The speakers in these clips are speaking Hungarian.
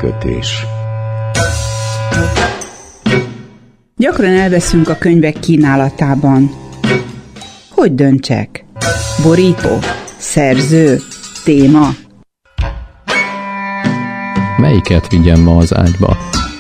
Keménykötés. Gyakran elveszünk a könyvek kínálatában. Hogy döntsek? Borító? Szerző? Téma? Melyiket vigyem ma az ágyba?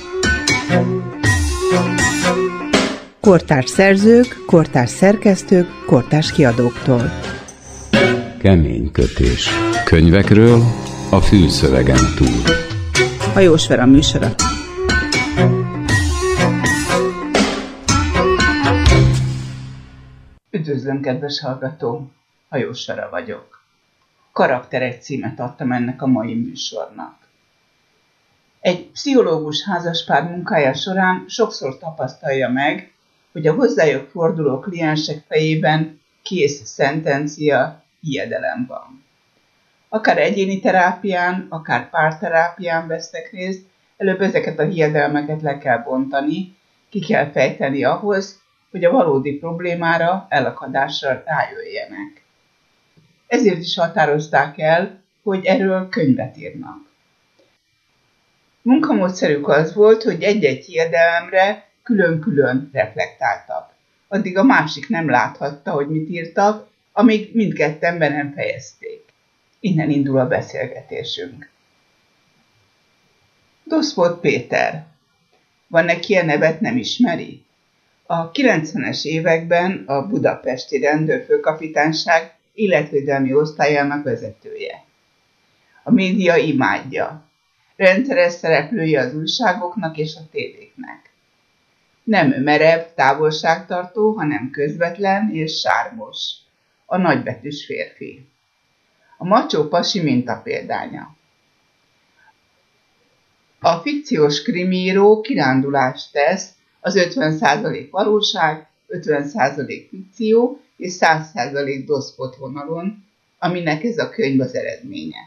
Kortárs szerzők, kortárs szerkesztők, kortárs kiadóktól. Keménykötés. Könyvekről a fülszövegen túl. Hajós Vera műsora. Üdvözlöm, kedves hallgató! Hajós Vera vagyok. Karakterek címet adtam ennek a mai műsornak. Egy pszichológus házaspár munkája során sokszor tapasztalja meg, hogy a hozzájuk forduló kliensek fejében kész szentencia, hiedelem van. Akár egyéni terápián, akár párterápián vesznek részt, előbb ezeket a hiedelmeket le kell bontani, ki kell fejteni ahhoz, hogy a valódi problémára, elakadásra rájöjjenek. Ezért is határozták el, hogy erről könyvet írnak. Munkamódszerük az volt, hogy egy-egy hiedelemre külön-külön reflektáltak. Addig a másik nem láthatta, hogy mit írtak, amíg mindketten be nem fejezték. Innen indul a beszélgetésünk. Doszpot Péter. Van neki a nevet, nem ismeri? A 90-es években a budapesti rendőrfőkapitányság életvédelmi osztályának vezetője. A média imádja. Rendszeres szereplője az újságoknak és a tévéknek. Nem merev, távolságtartó, hanem közvetlen és sármos. A nagybetűs férfi. A macsó pasi mintapéldánya. A fikciós krimíró kirándulást tesz az 50% valóság, 50% fikció és 100% doszpot vonalon, aminek ez a könyv az eredménye.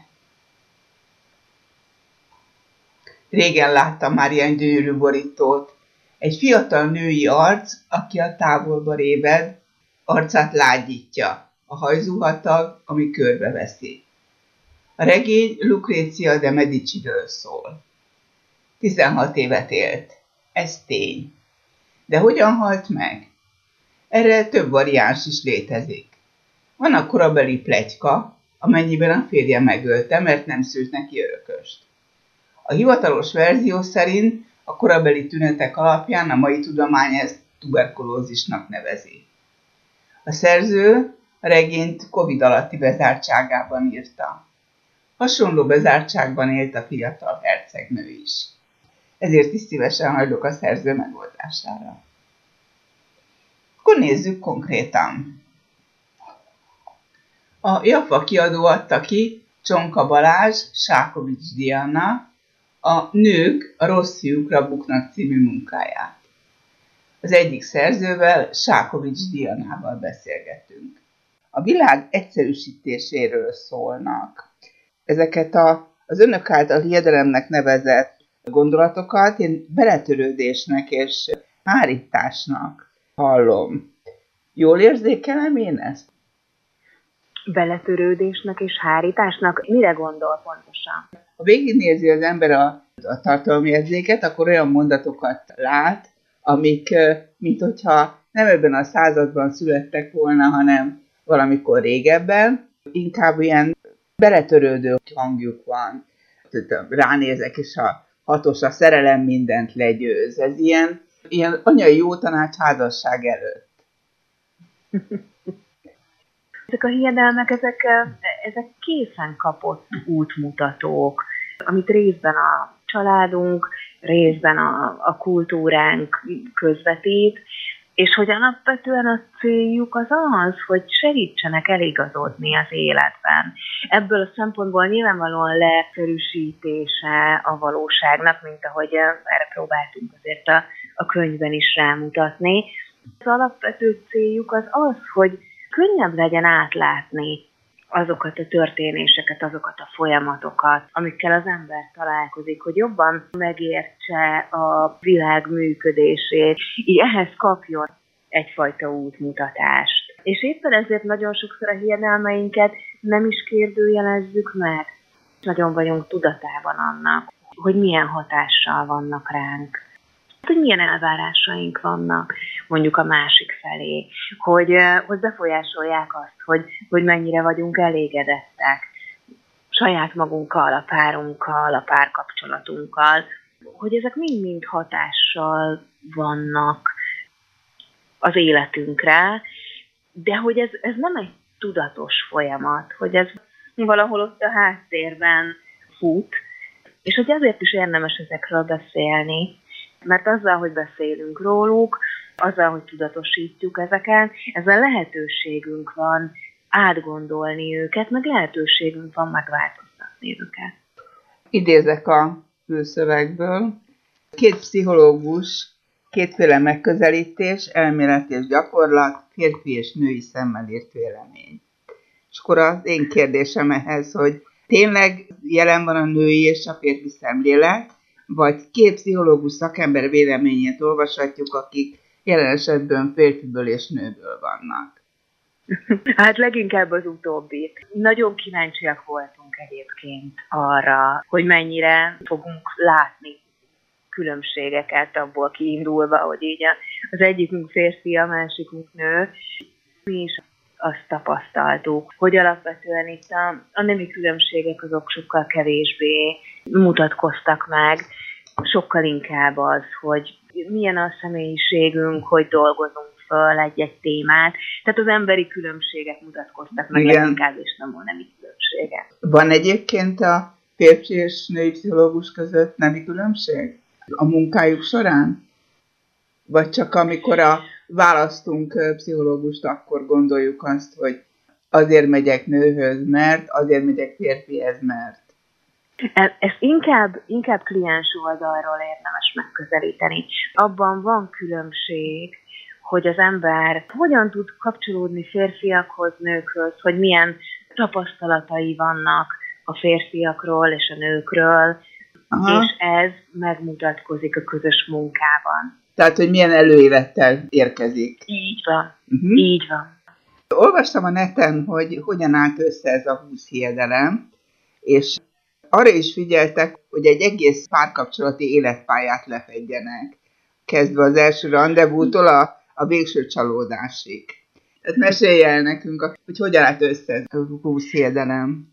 Régen láttam már ilyen gyönyörű borítót. Egy fiatal női arc, aki a távolba réved, arcát lágyítja, a hajzuhatag, ami körbeveszi. A regény Lucrezia de Mediciről szól. 16 évet élt. Ez tény. De hogyan halt meg? Erre több variáns is létezik. Van a korabeli pletyka, amennyiben a férje megölte, mert nem szült neki örököst. A hivatalos verzió szerint a korabeli tünetek alapján a mai tudomány ezt tuberkulózisnak nevezi. A szerző a regényt Covid alatti bezártságában írta. Hasonló bezártságban élt a fiatal hercegnő is. Ezért is szívesen hajlok a szerző megoldására. Akkor nézzük konkrétan. A Jaffa kiadó adta ki Csonka Balázs, Sákovics Diana, a Nők a rossz fiúkra buknak című munkáját. Az egyik szerzővel, Sákovics Dianával beszélgetünk. A világ egyszerűsítéséről szólnak. Ezeket az önök által hiedelemnek nevezett gondolatokat én beletörődésnek és hárításnak hallom. Jól érzékelem én ezt? Beletörődésnek és hárításnak? Mire gondol pontosan? Ha végignézi az ember a tartalomjegyzéket, akkor olyan mondatokat lát, amik, mint hogyha nem ebben a században születtek volna, hanem valamikor régebben, inkább ilyen beletörődő hangjuk van. Ránézek, és a hatos, a szerelem mindent legyőz. Ez ilyen anyai jó tanács házasság előtt. Ezek a hiedelmek, ezek készen kapott útmutatók, amit részben a családunk, részben a kultúránk közvetít, és hogy alapvetően a céljuk az az, hogy segítsenek eligazodni az életben. Ebből a szempontból nyilvánvalóan leegyszerűsítése a valóságnak, mint ahogy erre próbáltunk azért a könyvben is rámutatni. Az alapvető céljuk az az, hogy könnyebb legyen átlátni azokat a történéseket, azokat a folyamatokat, amikkel az ember találkozik, hogy jobban megértse a világ működését, így ehhez kapjon egyfajta útmutatást. És éppen ezért nagyon sokszor a hiedelmeinket nem is kérdőjelezzük meg. Nagyon vagyunk tudatában annak, hogy milyen hatással vannak ránk, hogy milyen elvárásaink vannak mondjuk a másik felé, hogy befolyásolják azt, hogy mennyire vagyunk elégedettek saját magunkkal, a párunkkal, a párkapcsolatunkkal, hogy ezek mind-mind hatással vannak az életünkre, de hogy ez nem egy tudatos folyamat, hogy ez valahol ott a háttérben fut, és hogy azért is érdemes ezekről beszélni, mert azzal, hogy beszélünk róluk, azzal, hogy tudatosítjuk ezeket, ezzel lehetőségünk van átgondolni őket, meg lehetőségünk van megváltoztatni őket. Idézek a fülszövegből. 2 pszichológus, 2 megközelítés, elmélet és gyakorlat, férfi és női szemmel írt vélemény. És akkor az én kérdésem ehhez, hogy tényleg jelen van a női és a férfi szemlélet, vagy 2 pszichológus szakember véleményét olvashatjuk, akik jelen esetben férfiből és nőből vannak? Hát leginkább az utóbbit. Nagyon kíváncsiak voltunk egyébként arra, hogy mennyire fogunk látni különbségeket abból kiindulva, hogy így az egyikünk férfi, a másikunk nő. Mi is azt tapasztaltuk, hogy alapvetően itt a nemi különbségek azok sokkal kevésbé mutatkoztak meg, sokkal inkább az, hogy milyen a személyiségünk, hogy dolgozunk föl egy-egy témát. Tehát az emberi különbségek mutatkoztak meg leginkább, és nem a nemi különbségek. Van egyébként a férfi és női pszichológus között nemi különbség a munkájuk során? Vagy csak amikor választunk pszichológust, akkor gondoljuk azt, hogy azért megyek nőhöz, mert azért megyek férfihez, mert. Ezt inkább kliens oldalról érdemes megközelíteni. Abban van különbség, hogy az ember hogyan tud kapcsolódni férfiakhoz, nőkhöz, hogy milyen tapasztalatai vannak a férfiakról és a nőkről, aha, és ez megmutatkozik a közös munkában. Tehát, hogy milyen előélettel érkezik. Így van, így van. Olvastam a neten, hogy hogyan állt össze ez a 20 hiedelem, és arra is figyeltek, hogy egy egész párkapcsolati életpályát lefedjenek, kezdve az első randevútól a végső csalódásig. Tehát mesélj el nekünk, hogy hogyan állt össze ez a 20 hiedelem.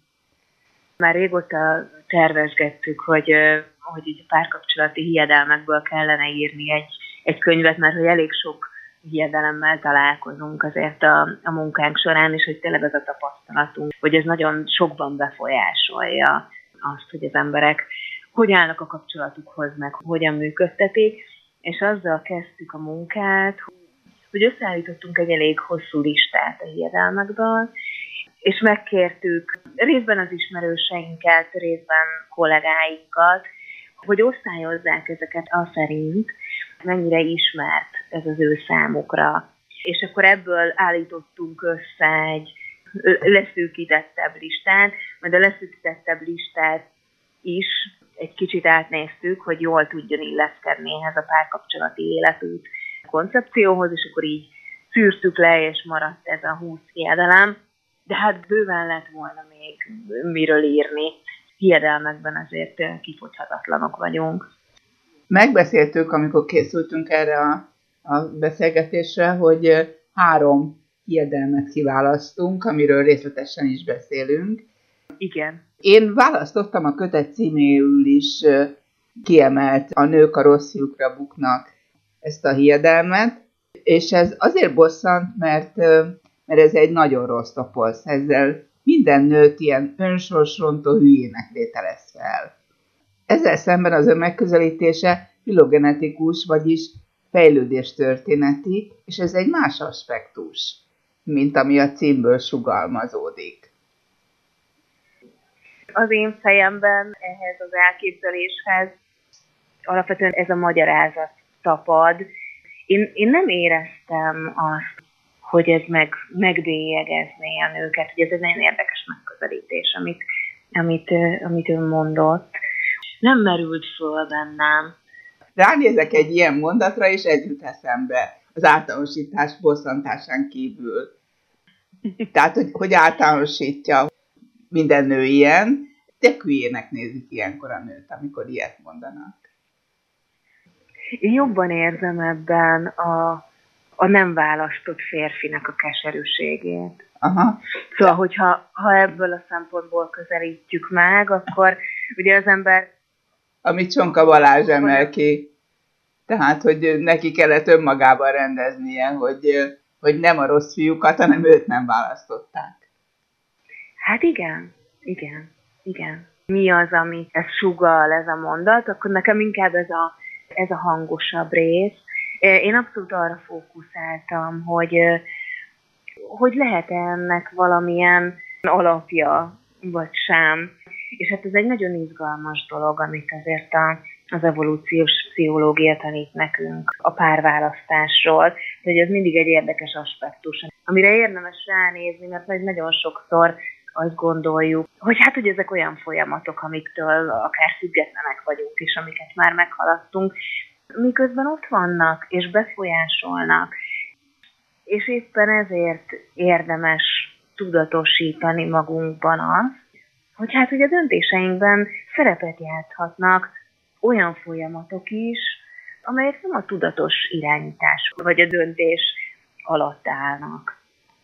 Már régóta tervezgettük, hogy így a párkapcsolati hiedelmekből kellene írni egy könyvet, mert hogy elég sok hiedelemmel találkozunk azért a munkánk során, és hogy tényleg az a tapasztalatunk, hogy ez nagyon sokban befolyásolja azt, hogy az emberek hogy állnak a kapcsolatukhoz, meg hogyan működtetik, és azzal kezdtük a munkát, hogy összeállítottunk egy elég hosszú listát a hiedelmekből, és megkértük részben az ismerőseinket, részben kollégáinkat, hogy osztályozzák ezeket aszerint, mennyire ismert ez az ő számukra. És akkor ebből állítottunk össze egy leszűkítettebb listát, majd a leszűkítettebb listát is egy kicsit átnéztük, hogy jól tudjon illeszkedni ehhez a párkapcsolati életút koncepcióhoz, és akkor így szűrtük le, és maradt ez a 20 hiedelem. De hát bőven lett volna még miről írni. Hiedelmekben azért kifogyhatatlanok vagyunk. Megbeszéltük, amikor készültünk erre a beszélgetésre, hogy 3 hiedelmet kiválasztunk, amiről részletesen is beszélünk. Igen. Én választottam a kötet címéül is kiemelt a nők a rossz fiúkra buknak ezt a hiedelmet, és ez azért bosszant, mert ez egy nagyon rossz toposz. Ezzel minden nőt ilyen önsorsrontó hülyének vételez fel. Ezzel szemben az ön megközelítése filogenetikus, vagyis fejlődéstörténeti, és ez egy más aspektus, mint ami a címből sugalmazódik. Az én fejemben ehhez az elképzeléshez alapvetően ez a magyarázat tapad. Én nem éreztem azt, hogy ez megbélyegezné a nőket, hogy ez egy nagyon érdekes megközelítés, amit ön mondott. Nem merült föl bennem. Ránézek egy ilyen mondatra, és ez jut eszembe az általánosítás bosszantásán kívül. Tehát, hogy általánosítja minden nő ilyen, de hülyének nézik ilyenkor a nőt, amikor ilyet mondanak. Én jobban érzem ebben a nem választott férfinek a keserűségét. Aha. Szóval, hogyha ebből a szempontból közelítjük meg, akkor ugye az ember... Amit Csonka Balázs emel ki. Tehát, hogy neki kellett önmagában rendeznie, hogy nem a rossz fiúkat, hanem őt nem választották. Hát igen. Mi az, ami ez sugall, ez a mondat, akkor nekem inkább ez a hangosabb rész. Én abszolút arra fókuszáltam, hogy lehet-e ennek valamilyen alapja, vagy sem. És hát ez egy nagyon izgalmas dolog, amit azért az evolúciós pszichológia tanít nekünk a párválasztásról, hogy ez mindig egy érdekes aspektus, amire érdemes ránézni, mert nagyon sokszor azt gondoljuk, hogy hát, hogy ezek olyan folyamatok, amiktől akár függetlenek vagyunk, és amiket már meghaladtunk, miközben ott vannak, és befolyásolnak. És éppen ezért érdemes tudatosítani magunkban azt, hogy hát, hogy a döntéseinkben szerepet játszhatnak olyan folyamatok is, amelyek nem a tudatos irányítás vagy a döntés alatt állnak.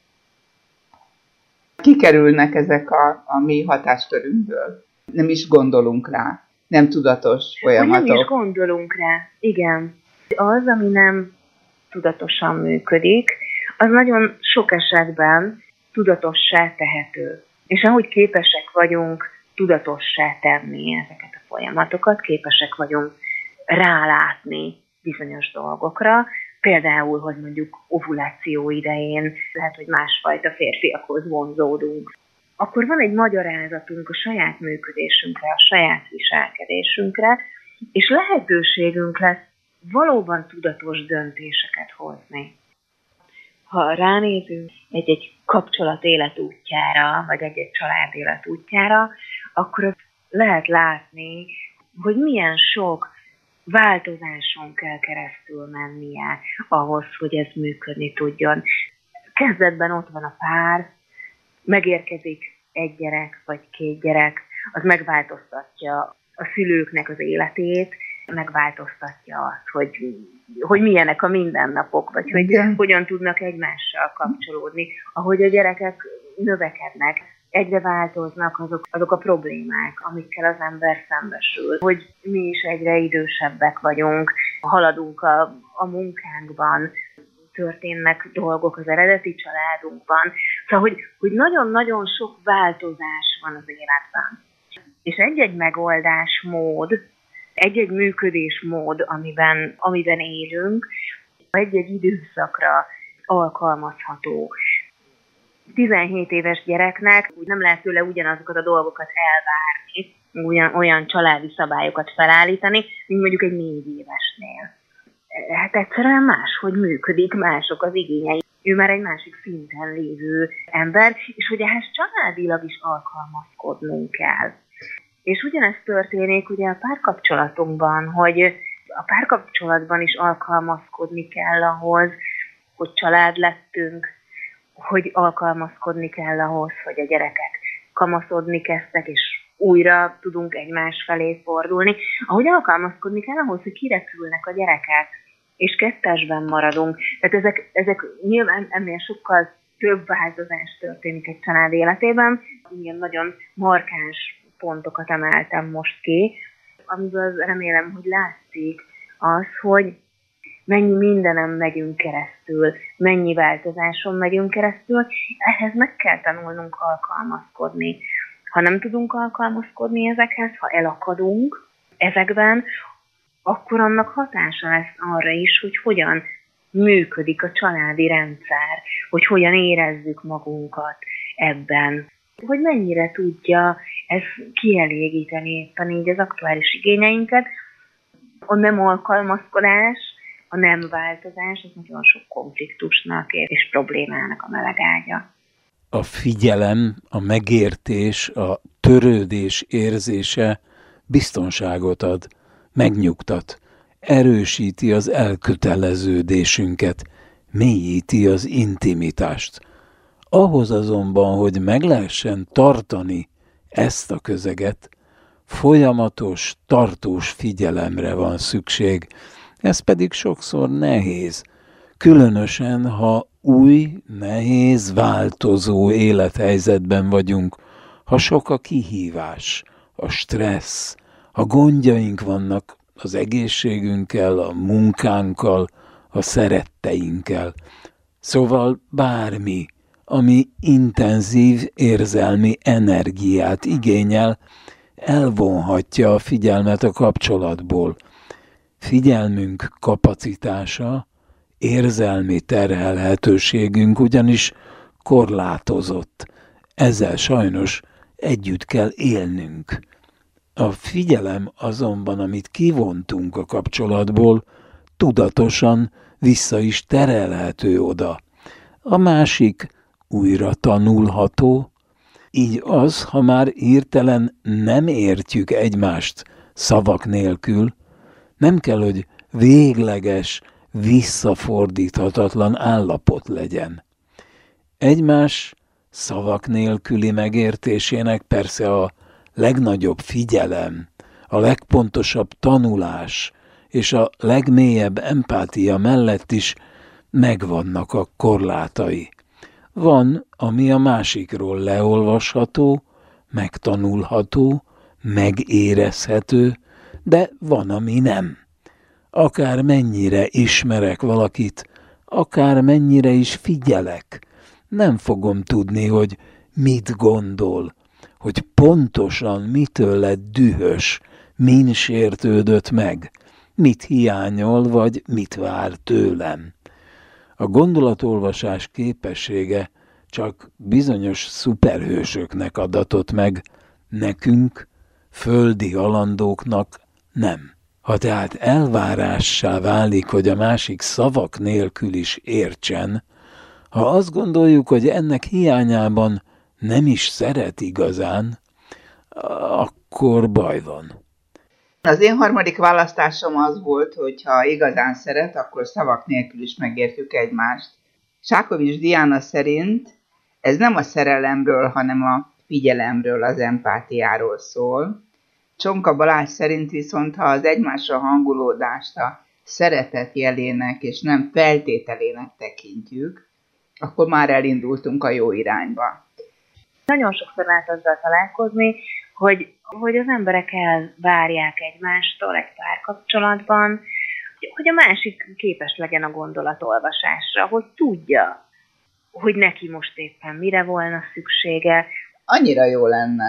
Kikerülnek ezek a mi hatáskörünkből. Nem is gondolunk rá. Nem tudatos folyamatok. Nem is gondolunk rá, igen. Az, ami nem tudatosan működik, az nagyon sok esetben tudatossá tehető. És ahogy képesek vagyunk tudatossá tenni ezeket a folyamatokat, képesek vagyunk rálátni bizonyos dolgokra, például, hogy mondjuk ovuláció idején lehet, hogy másfajta férfiakhoz vonzódunk. Akkor van egy magyarázatunk a saját működésünkre, a saját viselkedésünkre, és lehetőségünk lesz valóban tudatos döntéseket hozni. Ha ránézünk egy kapcsolat életútjára, vagy egy család életútjára, akkor lehet látni, hogy milyen sok változáson kell keresztül mennie ahhoz, hogy ez működni tudjon. Kezdetben ott van a pár, megérkezik egy gyerek vagy 2 gyerek, az megváltoztatja a szülőknek az életét, megváltoztatja azt, hogy milyenek a mindennapok, vagy hogy hogyan tudnak egymással kapcsolódni. Ahogy a gyerekek növekednek, egyre változnak azok a problémák, amikkel az ember szembesül. Hogy mi is egyre idősebbek vagyunk, haladunk a munkánkban, történnek dolgok az eredeti családunkban. Szóval, hogy nagyon-nagyon sok változás van az életben. És egy-egy megoldásmód, egy-egy működésmód, amiben élünk, egy-egy időszakra alkalmazható. 17 éves gyereknek úgy nem lehet tőle ugyanazokat a dolgokat elvárni, olyan családi szabályokat felállítani, mint mondjuk egy 4 évesnél. Hát egyszerűen máshogy működik, mások az igényei. Ő már egy másik szinten lévő ember, és hogy ehhez családilag is alkalmazkodnunk kell. És ugyanezt történik ugye a párkapcsolatunkban, hogy a párkapcsolatban is alkalmazkodni kell ahhoz, hogy család lettünk, hogy alkalmazkodni kell ahhoz, hogy a gyerekek kamaszodni kezdtek, és újra tudunk egymás felé fordulni. Ahogy alkalmazkodni kell ahhoz, hogy kirepülnek a gyerekek, és kettesben maradunk. Tehát ezek nyilván ennél sokkal több változás történik egy család életében. Ilyen nagyon markáns pontokat emeltem most ki, amiből remélem, hogy látszik az, hogy mennyi mindenem megyünk keresztül, mennyi változáson megyünk keresztül, ehhez meg kell tanulnunk alkalmazkodni. Ha nem tudunk alkalmazkodni ezekhez, ha elakadunk ezekben, akkor annak hatása lesz arra is, hogy hogyan működik a családi rendszer, hogy hogyan érezzük magunkat ebben, hogy mennyire tudja ez kielégíteni éppen így az aktuális igényeinket. A nem alkalmazkodás, a nem változás, az nagyon sok konfliktusnak és problémának a melegágya. A figyelem, a megértés, a törődés érzése biztonságot ad, megnyugtat, erősíti az elköteleződésünket, mélyíti az intimitást. Ahhoz azonban, hogy meg lehessen tartani ezt a közeget folyamatos, tartós figyelemre van szükség. Ez pedig sokszor nehéz, különösen, ha új, nehéz, változó élethelyzetben vagyunk, ha sok a kihívás, a stressz, ha gondjaink vannak az egészségünkkel, a munkánkkal, a szeretteinkkel. Szóval bármi, ami intenzív érzelmi energiát igényel, elvonhatja a figyelmet a kapcsolatból. Figyelmünk kapacitása, érzelmi terhelhetőségünk ugyanis korlátozott. Ezzel sajnos együtt kell élnünk. A figyelem azonban, amit kivontunk a kapcsolatból, tudatosan vissza is terelhető oda. A másik újra tanulható, így az, ha már hirtelen nem értjük egymást szavak nélkül, nem kell, hogy végleges, visszafordíthatatlan állapot legyen. Egymás szavak nélküli megértésének persze a legnagyobb figyelem, a legpontosabb tanulás és a legmélyebb empátia mellett is megvannak a korlátai. Van, ami a másikról leolvasható, megtanulható, megérezhető, de van, ami nem. Akár mennyire ismerek valakit, akár mennyire is figyelek, nem fogom tudni, hogy mit gondol, hogy pontosan mitől lett dühös, min sértődött meg, mit hiányol, vagy mit vár tőlem. A gondolatolvasás képessége csak bizonyos szuperhősöknek adatott meg, nekünk, földi halandóknak nem. Ha tehát elvárássá válik, hogy a másik szavak nélkül is értsen, ha azt gondoljuk, hogy ennek hiányában nem is szeret igazán, akkor baj van. Az én harmadik választásom az volt, hogy ha igazán szeret, akkor szavak nélkül is megértjük egymást. Sákovics Diana szerint ez nem a szerelemről, hanem a figyelemről, az empátiáról szól. Csonka Balázs szerint viszont, ha az egymásra hangulódást a szeretet jelének és nem feltételének tekintjük, akkor már elindultunk a jó irányba. Nagyon sokszor lehet azzal találkozni, hogy az emberek elvárják egymástól egy párkapcsolatban, hogy a másik képes legyen a gondolatolvasásra, hogy tudja, hogy neki most éppen mire volna szüksége. Annyira jó lenne.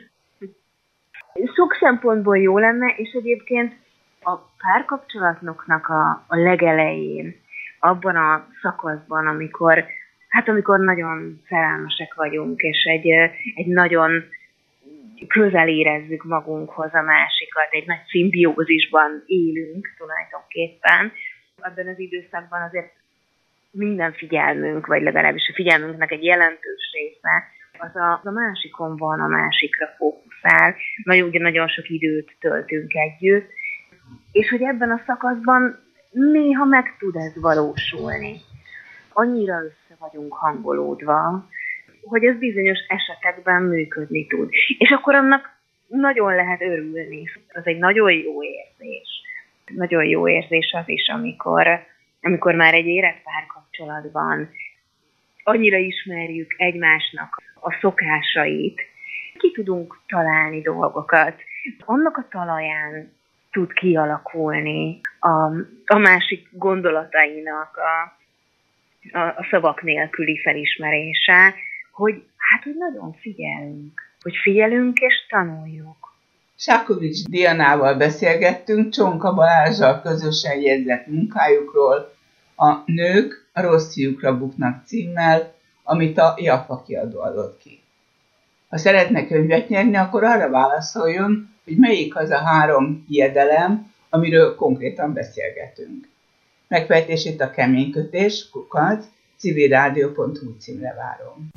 Sok szempontból jó lenne, és egyébként a párkapcsolatoknak a legelején, abban a szakaszban, amikor nagyon szerelmesek vagyunk, és egy nagyon közel érezzük magunkhoz a másikat, egy nagy szimbiózisban élünk tulajdonképpen. Abban az időszakban azért minden figyelmünk, vagy legalábbis a figyelmünknek egy jelentős része, az a másikon van, a másikra fókuszál. Nagyon sok időt töltünk együtt, és hogy ebben a szakaszban néha meg tud ez valósulni. Annyira össze vagyunk hangolódva, hogy ez bizonyos esetekben működni tud. És akkor annak nagyon lehet örülni. Az egy nagyon jó érzés. Nagyon jó érzés az is, amikor már egy érett párkapcsolatban annyira ismerjük egymásnak a szokásait, ki tudunk találni dolgokat. Annak a talaján tud kialakulni a másik gondolatainak a szavak nélküli felismerése, hogy nagyon figyelünk és tanuljuk. Sákovics Dianával beszélgettünk Csonka Balázssal közösen jegyzett munkájukról, a Nők a rossz fiúkra buknak címmel, amit a Jaffa kiadó adott ki. Ha szeretne könyvet nyerni, akkor arra válaszoljon, hogy melyik az a 3 hiedelem, amiről konkrétan beszélgetünk. Megfejtését a keménykötés, civilradio.hu címre várom.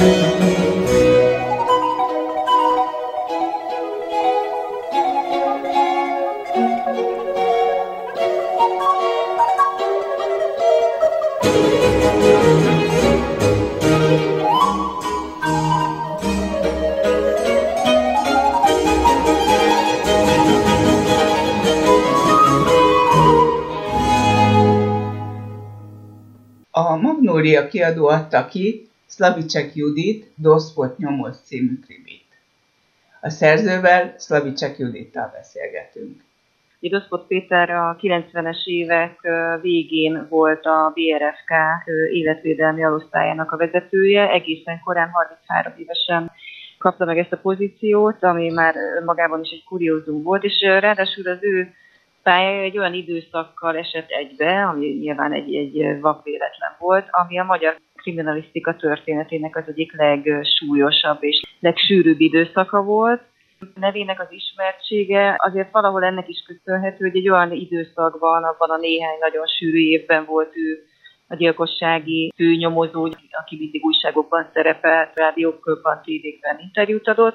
A Magnólia kiadó adta ki Slavíček Judit Doszpot nyomoz című krimit. A szerzővel, Slavíček Judittal beszélgetünk. Doszpot Péter a 90-es évek végén volt a BRFK életvédelmi alosztályának a vezetője, egészen korán 33 évesen kapta meg ezt a pozíciót, ami már magában is egy kuriózum volt, és ráadásul az ő pályája egy olyan időszakkal esett egybe, ami nyilván egy vakvéletlen volt, ami a magyar kriminalisztika történetének az egyik legsúlyosabb és legsűrűbb időszaka volt. Nevének az ismertsége azért valahol ennek is köszönhető, hogy egy olyan időszakban, abban a néhány nagyon sűrű évben volt ő a gyilkossági főnyomozó, aki mindig újságokban szerepelt, rádiókban, tévékben interjút adott,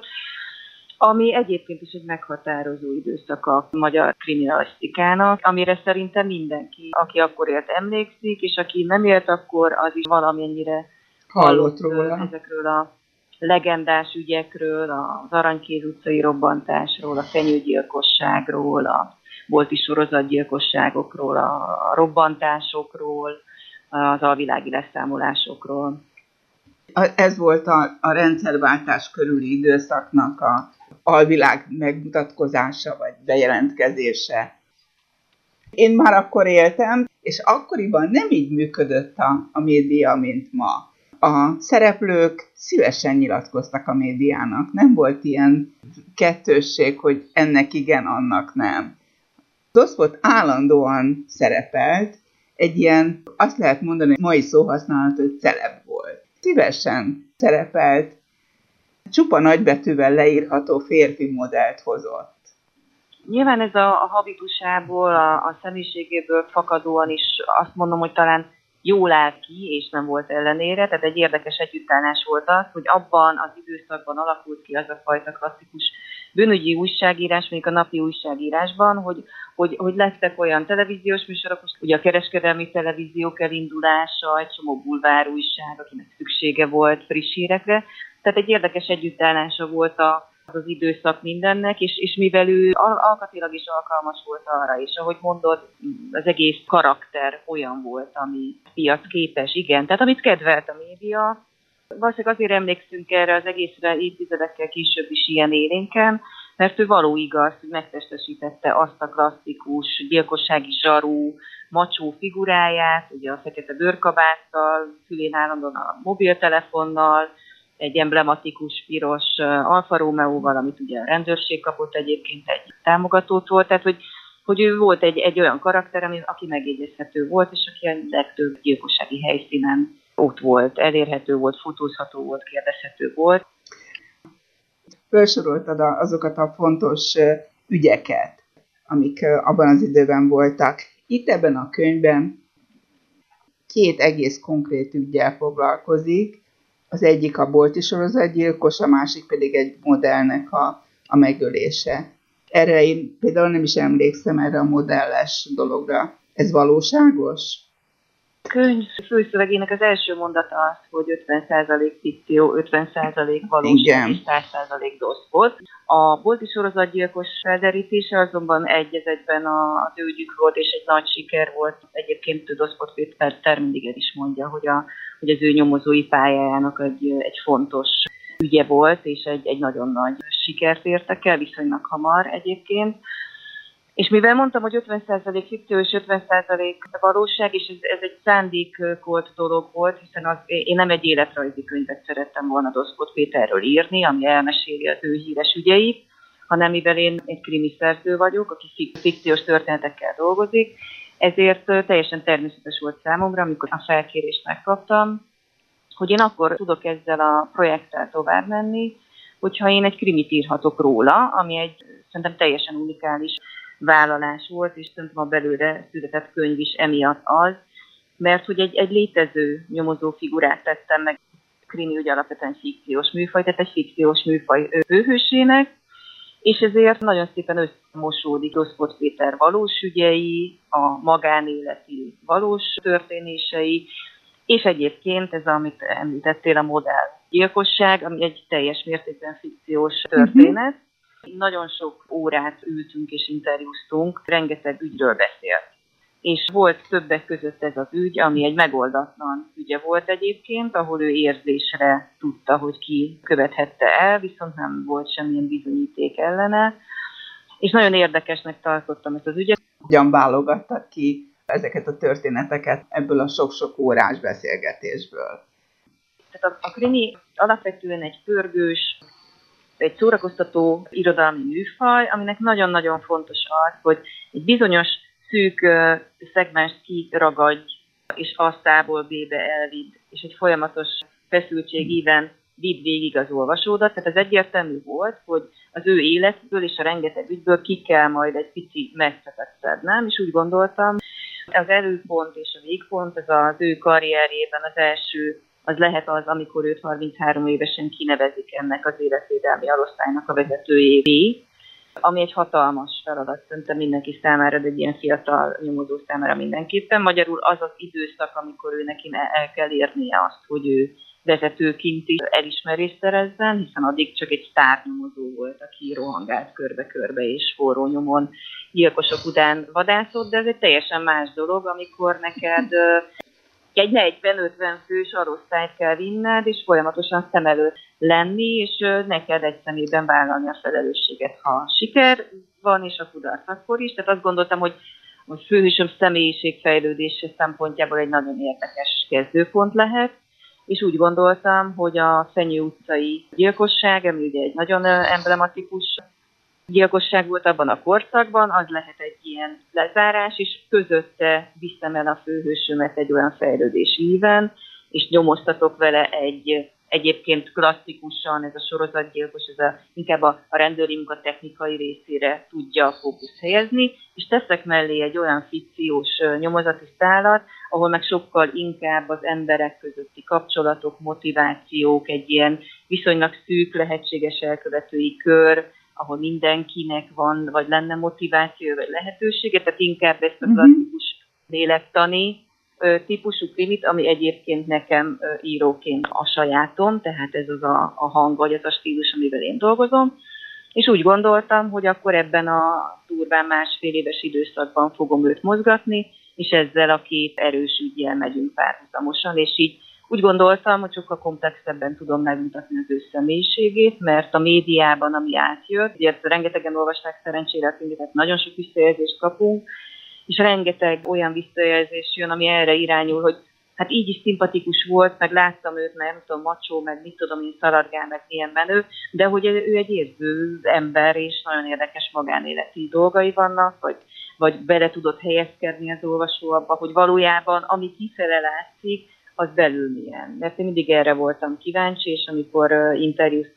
ami egyébként is egy meghatározó időszak a magyar kriminalisztikának, amire szerintem mindenki, aki akkor élt, emlékszik, és aki nem élt akkor, az is valamennyire hallott róla ezekről a legendás ügyekről, az Aranykéz utcai robbantásról, a fenyőgyilkosságról, a bolti sorozatgyilkosságokról, a robbantásokról, az alvilági leszámolásokról. Ez volt a rendszerváltás körüli időszaknak a alvilág megmutatkozása vagy bejelentkezése. Én már akkor éltem, és akkoriban nem így működött a média, mint ma. A szereplők szívesen nyilatkoztak a médiának. Nem volt ilyen kettősség, hogy ennek igen, annak nem. Doszpot állandóan szerepelt, egy ilyen, azt lehet mondani, mai szóhasználat, hogy celeb volt. Szívesen szerepelt, csupa nagybetűvel leírható férfi modellt hozott. Nyilván ez a habitusából, a személyiségéből fakadóan is azt mondom, hogy talán jól állt ki, és nem volt ellenére, tehát egy érdekes együttállás volt az, hogy abban az időszakban alakult ki az a fajta klasszikus bűnügyi újságírás, mondjuk a napi újságírásban, hogy lettek olyan televíziós műsorok, ugye a kereskedelmi televíziók elindulása, egy csomó bulvár újság, akinek szüksége volt friss hírekre, tehát egy érdekes együttállása volt az időszak mindennek, és mivel ő alkatilag is alkalmas volt arra, és ahogy mondod, az egész karakter olyan volt, ami piacképes, igen, tehát amit kedvelt a média. Valószínűleg azért emlékszünk erre az egészre évtizedekkel később is ilyen élénken, mert ő való igaz, hogy megtestesítette azt a klasszikus gyilkossági zsarú, macsó figuráját, ugye a fekete bőrkabáttal, fülén állandóan a mobiltelefonnal, egy emblematikus piros Alfa Romeo-val, amit ugye a rendőrség kapott egyébként egy támogatótól, tehát hogy ő volt egy olyan karakter, aki megjegyezhető volt, és aki a legtöbb gyilkossági helyszínen ott volt, elérhető volt, fotózható volt, kérdezhető volt. Felsoroltad azokat a fontos ügyeket, amik abban az időben voltak. Itt ebben a könyvben 2 egész konkrét üggyel foglalkozik. Az egyik a bolti sorozatgyilkos, a másik pedig egy modellnek a megölése. Erre én például nem is emlékszem, erre a modelles dologra. Ez valóságos? A könyv főszövegének az első mondata az, hogy 50% fikció, 50% valóság és 100% doszpot. A bolti sorozatgyilkos felderítése azonban egy egyben az ő ügyük volt, és egy nagy siker volt. Egyébként Doszpot Péter mindig el is mondja, hogy az ő nyomozói pályájának egy fontos ügye volt, és egy nagyon nagy sikert értek el, viszonylag hamar egyébként. És mivel mondtam, hogy 50% fikció és 50% valóság, és ez egy szándékolt dolog volt, hiszen én nem egy életrajzi könyvet szerettem volna Doszpot Péterről írni, ami elmeséli az ő híres ügyeit, hanem mivel én egy krimi szerző vagyok, aki fikciós történetekkel dolgozik, ezért teljesen természetes volt számomra, amikor a felkérést megkaptam, hogy én akkor tudok ezzel a projekttel tovább menni, hogyha én egy krimit írhatok róla, ami egy szerintem teljesen unikális vállalás volt, és szerintem a belőle született könyv is emiatt az, mert hogy egy létező nyomozó figurát tettem meg. krimi ugye alapvetően fikciós műfaj, tehát egy fikciós műfaj főhősének, és ezért nagyon szépen összemosódik Rospot Péter valós ügyei, a magánéleti valós történései, és egyébként ez, amit említettél, a modellgyilkosság, ami egy teljes mértékben fikciós történet. Nagyon sok órát ültünk és interjúztunk, rengeteg ügyről beszélt. És volt többek között ez az ügy, ami egy megoldatlan ügye volt egyébként, ahol ő érzésre tudta, hogy ki követhette el, viszont nem volt semmilyen bizonyíték ellene. És nagyon érdekesnek tartottam ezt az ügyet. Hogyan válogattak ki ezeket a történeteket ebből a sok-sok órás beszélgetésből? Tehát a krimi alapvetően egy pörgős, egy szórakoztató irodalmi műfaj, aminek nagyon-nagyon fontos az, hogy egy bizonyos szűk szegmenst kiragadj, és azt A-ból B-be elvidd, és egy folyamatos feszültség íven vidd végig az olvasódat. Tehát ez egyértelmű volt, hogy az ő életből és a rengeteg ügyből ki kell majd egy pici messzetet szednem, és úgy gondoltam, az előpont és a végpont, ez az ő karrierjében az első, az lehet az, amikor őt 33 évesen kinevezik ennek az életvédelmi alosztálynak a vezetőjévé, ami egy hatalmas feladat szerintem mindenki számára, de egy ilyen fiatal nyomozó számára mindenképpen. Magyarul az az időszak, amikor ő neki el kell érnie azt, hogy ő vezetőként is elismerést szerezzen, hiszen addig csak egy sztárnyomozó volt, aki rohangált körbe-körbe és forró nyomon gyilkosok után vadászott, de ez egy teljesen más dolog, amikor neked egy 40-50 fős arosztályt kell vinned, és folyamatosan szem előtt lenni, és neked egy szemében vállalni a felelősséget, ha siker van, és a kudarc akkor is. Tehát azt gondoltam, hogy a főhősöm személyiségfejlődése szempontjából egy nagyon érdekes kezdőpont lehet, és úgy gondoltam, hogy a Fenyő utcai gyilkosság, ami ugye egy nagyon emblematikus gyilkosság volt abban a korszakban, az lehet egy ilyen lezárás, és közötte viszem el a főhősömet egy olyan fejlődés íven, és nyomoztatok vele egy egyébként klasszikusan ez a sorozatgyilkos, inkább a rendőri munka technikai részére tudja a fókusz helyezni, és teszek mellé egy olyan fikciós nyomozati szálat, ahol meg sokkal inkább az emberek közötti kapcsolatok, motivációk, egy ilyen viszonylag szűk lehetséges elkövetői kör, ahol mindenkinek van, vagy lenne motiváció, vagy lehetősége, tehát inkább ezt a klasszikus lélektani típusú krimit, ami egyébként nekem íróként a sajátom, tehát ez az a hang, vagy az a stílus, amivel én dolgozom, és úgy gondoltam, hogy akkor ebben a durván másfél éves időszakban fogom őt mozgatni, és ezzel a két erős üggyel megyünk párhuzamosan, és így úgy gondoltam, hogy sokkal komplexebben tudom megmutatni az ő személyiségét, mert a médiában, ami átjött, ugye rengetegen olvasták szerencsére a könyvet, tehát nagyon sok visszajelzést kapunk, és rengeteg olyan visszajelzés jön, ami erre irányul, hogy hát így is szimpatikus volt, meg láttam őt, meg nem tudom, macsó, meg mit tudom én, szaladgál, meg milyen menő, de hogy ő egy érző ember, és nagyon érdekes magánéleti dolgai vannak, vagy bele tudott helyezkedni az olvasó abba, hogy valójában, ami kifele látszik, az belül milyen. Mert én mindig erre voltam kíváncsi, és amikor interjúztam